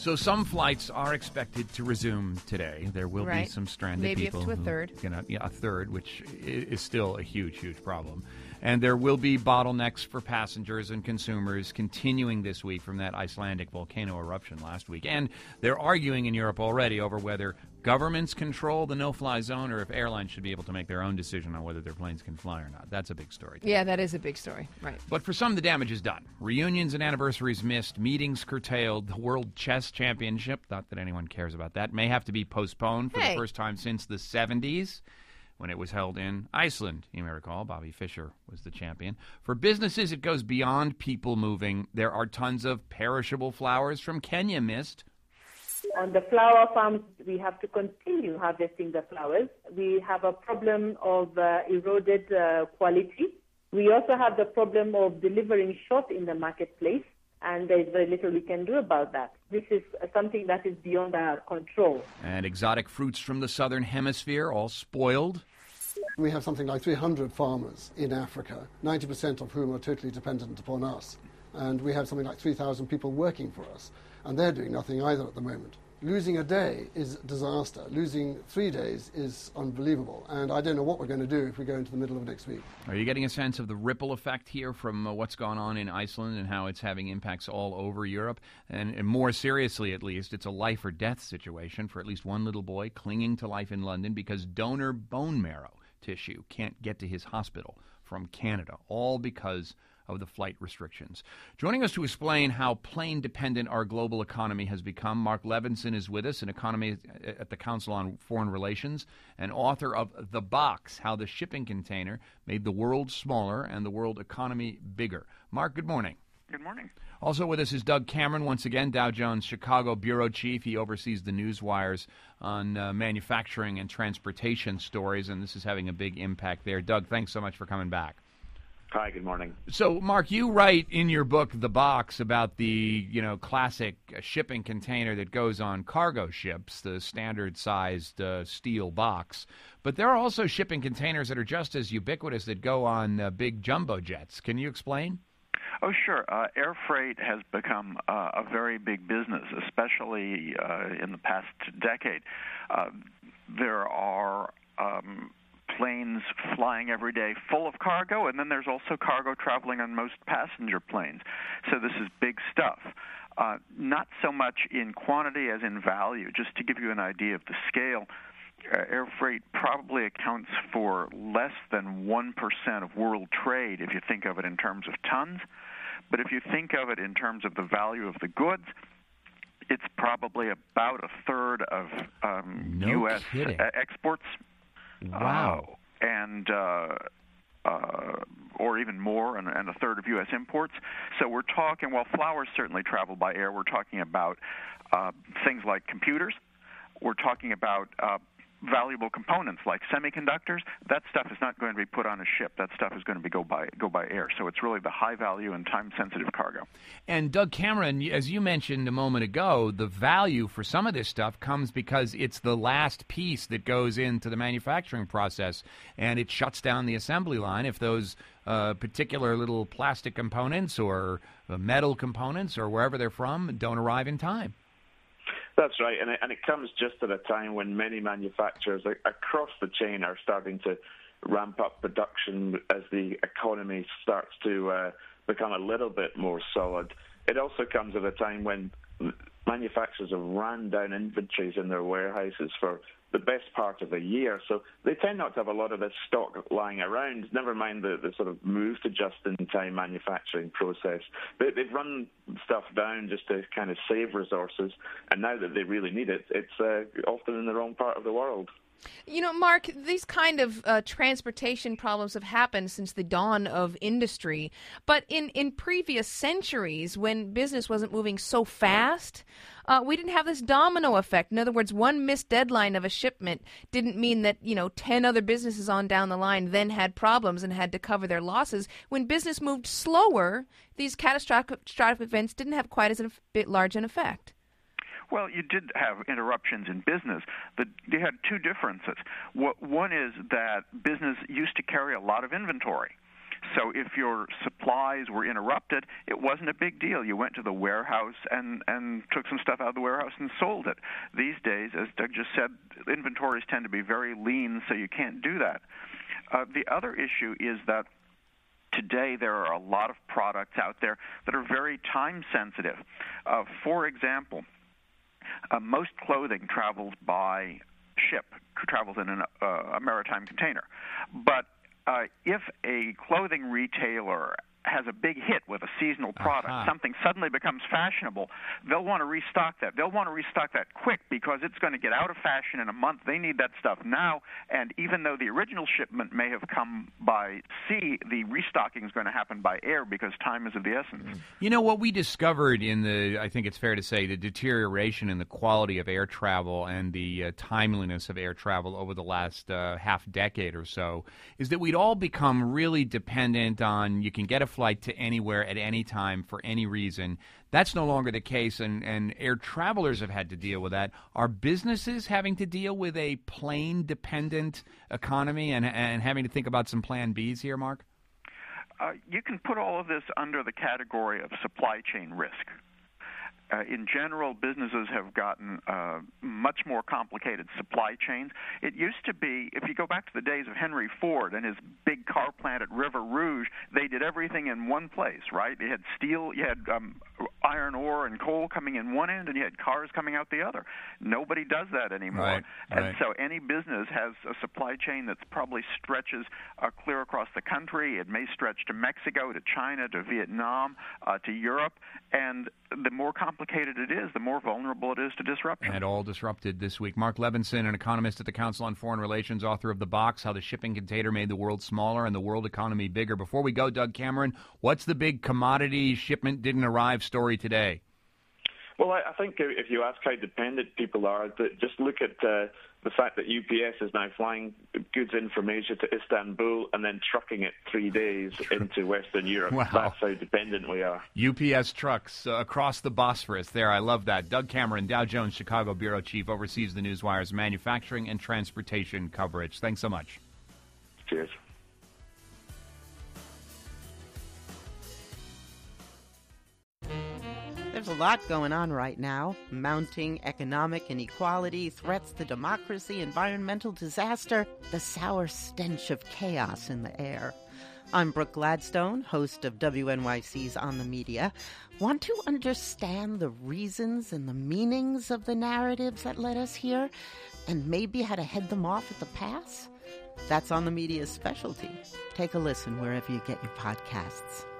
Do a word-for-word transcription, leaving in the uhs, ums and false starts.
So some flights are expected to resume today. There will right. be some stranded Maybe people. Maybe up to a third. Who, you know, yeah, a third, which is still a huge, huge problem. And there will be bottlenecks for passengers and consumers continuing this week from that Icelandic volcano eruption last week. And they're arguing in Europe already over whether governments control the no-fly zone or if airlines should be able to make their own decision on whether their planes can fly or not. That's a big story. Yeah, that is a big story. Right. But for some, the damage is done. Reunions and anniversaries missed, meetings curtailed, the World Chess Championship, not that anyone cares about that, may have to be postponed for hey. the first time since the seventies. When it was held in Iceland, you may recall. Bobby Fischer was the champion. For businesses, it goes beyond people moving. There are tons of perishable flowers from Kenya missed. On the flower farms, we have to continue harvesting the flowers. We have a problem of uh, eroded uh, quality. We also have the problem of delivering short in the marketplace, and there's very little we can do about that. This is something that is beyond our control. And exotic fruits from the southern hemisphere, all spoiled. We have something like three hundred farmers in Africa, ninety percent of whom are totally dependent upon us. And we have something like three thousand people working for us, and they're doing nothing either at the moment. Losing a day is disaster. Losing three days is unbelievable. And I don't know what we're going to do if we go into the middle of next week. Are you getting a sense of the ripple effect here from uh, what's gone on in Iceland and how it's having impacts all over Europe? And, and more seriously, at least, it's a life or death situation for at least one little boy clinging to life in London because donor bone marrow tissue can't get to his hospital from Canada, all because of the flight restrictions. Joining us to explain how plane-dependent our global economy has become, Mark Levinson is with us, an economist at the Council on Foreign Relations and author of The Box, How the Shipping Container Made the World Smaller and the World Economy Bigger. Mark, good morning. Good morning. Also with us is Doug Cameron, once again, Dow Jones Chicago Bureau Chief. He oversees the news wires on uh, manufacturing and transportation stories, and this is having a big impact there. Doug, thanks so much for coming back. Hi, good morning. So, Mark, you write in your book, The Box, about the, you know, classic shipping container that goes on cargo ships, the standard-sized uh, steel box. But there are also shipping containers that are just as ubiquitous that go on uh, big jumbo jets. Can you explain? Oh, sure. Uh, air freight has become uh, a very big business, especially uh, in the past decade. Uh, there are Um, planes flying every day full of cargo, and then there's also cargo traveling on most passenger planes. So this is big stuff. Uh, not so much in quantity as in value. Just to give you an idea of the scale, uh, air freight probably accounts for less than one percent of world trade if you think of it in terms of tons. But if you think of it in terms of the value of the goods, it's probably about a third of um, no U S kidding. exports. Wow. Uh, and uh, uh, or even more, and, and a third of U S imports. So we're talking, well, flowers certainly travel by air. We're talking about uh, things like computers. We're talking about uh, valuable components like semiconductors. That stuff is not going to be put on a ship. That stuff is going to be go by go by air. So it's really the high value and time sensitive cargo. And Doug Cameron, as you mentioned a moment ago, the value for some of this stuff comes because it's the last piece that goes into the manufacturing process, and it shuts down the assembly line if those uh, particular little plastic components or uh, metal components or wherever they're from don't arrive in time. That's right, and it, and it comes just at a time when many manufacturers across the chain are starting to ramp up production as the economy starts to uh, become a little bit more solid. It also comes at a time when manufacturers have ran down inventories in their warehouses for the best part of a year, so they tend not to have a lot of this stock lying around, never mind the, the sort of move to just-in-time manufacturing process. They, they've run stuff down just to kind of save resources, and now that they really need it, it's uh, often in the wrong part of the world. You know, Mark, these kind of uh, transportation problems have happened since the dawn of industry. But in, in previous centuries, when business wasn't moving so fast, uh, we didn't have this domino effect. In other words, one missed deadline of a shipment didn't mean that, you know, ten other businesses on down the line then had problems and had to cover their losses. When business moved slower, these catastrophic catastrophic events didn't have quite as a bit large an effect. Well, you did have interruptions in business. The, they had two differences. What, one is that business used to carry a lot of inventory. So if your supplies were interrupted, it wasn't a big deal. You went to the warehouse and, and took some stuff out of the warehouse and sold it. These days, as Doug just said, inventories tend to be very lean, so you can't do that. Uh, the other issue is that today there are a lot of products out there that are very time sensitive. Uh, for example, uh, most clothing travels by ship, travels in an, uh, a maritime container. But uh, if a clothing retailer has a big hit with a seasonal product, uh-huh. something suddenly becomes fashionable, they'll want to restock that. They'll want to restock that quick because it's going to get out of fashion in a month. They need that stuff now, and even though the original shipment may have come by sea, the restocking is going to happen by air because time is of the essence. You know, what we discovered in the, I think it's fair to say, the deterioration in the quality of air travel and the uh, timeliness of air travel over the last uh, half decade or so is that we'd all become really dependent on, you can get a flight to anywhere at any time for any reason. That's no longer the case, and, and air travelers have had to deal with that. Are businesses having to deal with a plane-dependent economy and, and having to think about some plan Bs here, Mark? Uh, you can put all of this under the category of supply chain risk. Uh, in general, businesses have gotten uh, much more complicated supply chains. It used to be, if you go back to the days of Henry Ford and his big car plant at River Rouge, they did everything in one place, right? You had steel, you had um, iron ore and coal coming in one end, and you had cars coming out the other. Nobody does that anymore. Right, and right. so any business has a supply chain that probably stretches uh, clear across the country. It may stretch to Mexico, to China, to Vietnam, uh, to Europe, and the more complicated it is, the more vulnerable it is to disruption. And all disrupted this week. Mark Levinson, an economist at the Council on Foreign Relations, author of The Box, How the Shipping Container Made the World Smaller and the World Economy Bigger. Before we go, Doug Cameron, what's the big commodity shipment didn't arrive story today? Well, I, I think if you ask how dependent people are, that just look at uh, the fact that U P S is now flying goods in from Asia to Istanbul and then trucking it three days into Western Europe. Wow. That's how dependent we are. U P S trucks uh, across the Bosphorus. There, I love that. Doug Cameron, Dow Jones Chicago Bureau Chief, oversees the Newswire's manufacturing and transportation coverage. Thanks so much. Cheers. There's a lot going on right now. Mounting economic inequality, threats to democracy, environmental disaster, the sour stench of chaos in the air. I'm Brooke Gladstone, host of W N Y C's On the Media. Want to understand the reasons and the meanings of the narratives that led us here, and maybe how to head them off at the pass? That's On the Media's specialty. Take a listen wherever you get your podcasts.